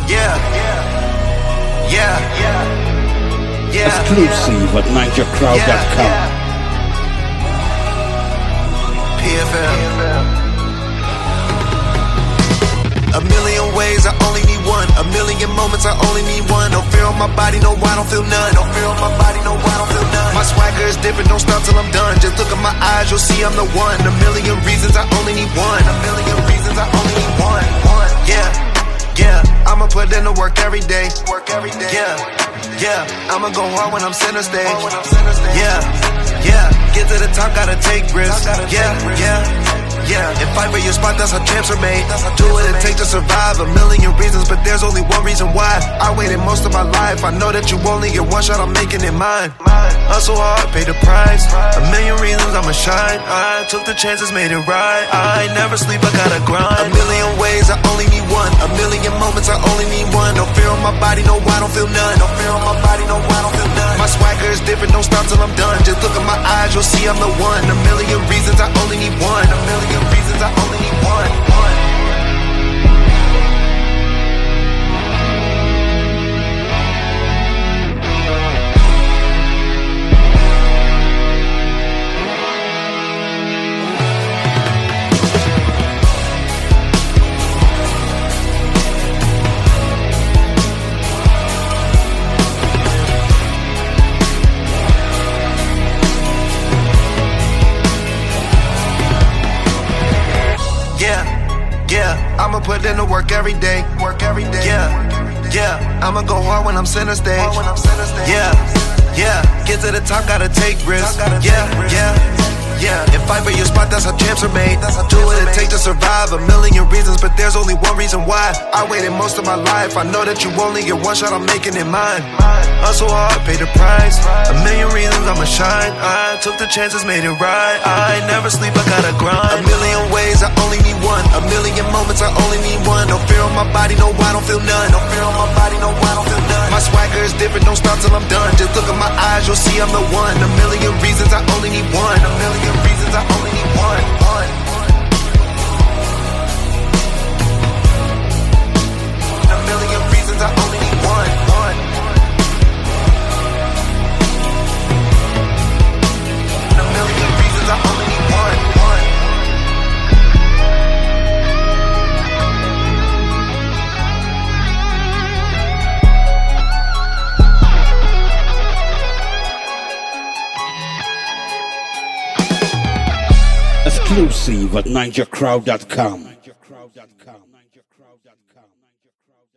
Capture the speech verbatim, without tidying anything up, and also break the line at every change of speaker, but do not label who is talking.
Yeah, yeah, yeah.
Exclusive at ninja crowd dot com.
P F L. A million ways, I only need one. A million moments, I only need one. No fear on my body, no, I don't feel none. No fear on my body, no, I don't feel none. My swagger is different, don't stop till I'm done. Just look at my eyes, you'll see I'm the one. A million reasons, I only need one. A million reasons, I only need one. One, yeah, yeah. I'ma put in the work every day. Work every day. Yeah, yeah. I'ma go hard when I'm center stage. Yeah, yeah. Get to the top, gotta take risks. Yeah, yeah. Yeah, and fight for your spot, that's how champs are made. Do what it takes to survive, a million reasons, but there's only one reason why. I waited most of my life, I know that you only get one shot, I'm making it mine. Hustle hard, pay the price, a million reasons I'ma shine. I took the chances, made it right, I never sleep, I gotta grind. A million ways, I only need one. A million moments, I only need one. No fear on my body, no, I don't feel none. No fear on my body, no, I don't feel none. My swagger is different, don't stop till I'm done. Just look at my eyes, you'll see I'm the one. A million reasons, I only need one. A million reasons, I only need one. One. I'ma put in the work every day. Work every day. Yeah, yeah. I'ma go hard when I'm center stage. Yeah, yeah. Get to the top, gotta take risks. Yeah, yeah, yeah. And fight for your spot, that's how champs are made. Do what it takes to survive, a million reasons, but there's only one reason why. I waited most of my life, I know that you only get one shot, I'm making it mine. Hustle hard, pay the price, a million reasons I'ma shine. I took the chances, made it right, I never sleep, I gotta grind. A million ways, I only need one. A million moments, I only need one. No fear on my body, no, I don't feel none. No fear on my body, no, I don't feel none. My swagger is different, don't stop till I'm done. Just look at my eyes, you'll see I'm the one. A million reasons, I only need one. A million reasons, I only need one. One. A million reasons, I only need one. One. A million reasons, I only need one. One.
Exclusive at ninja crowd dot com.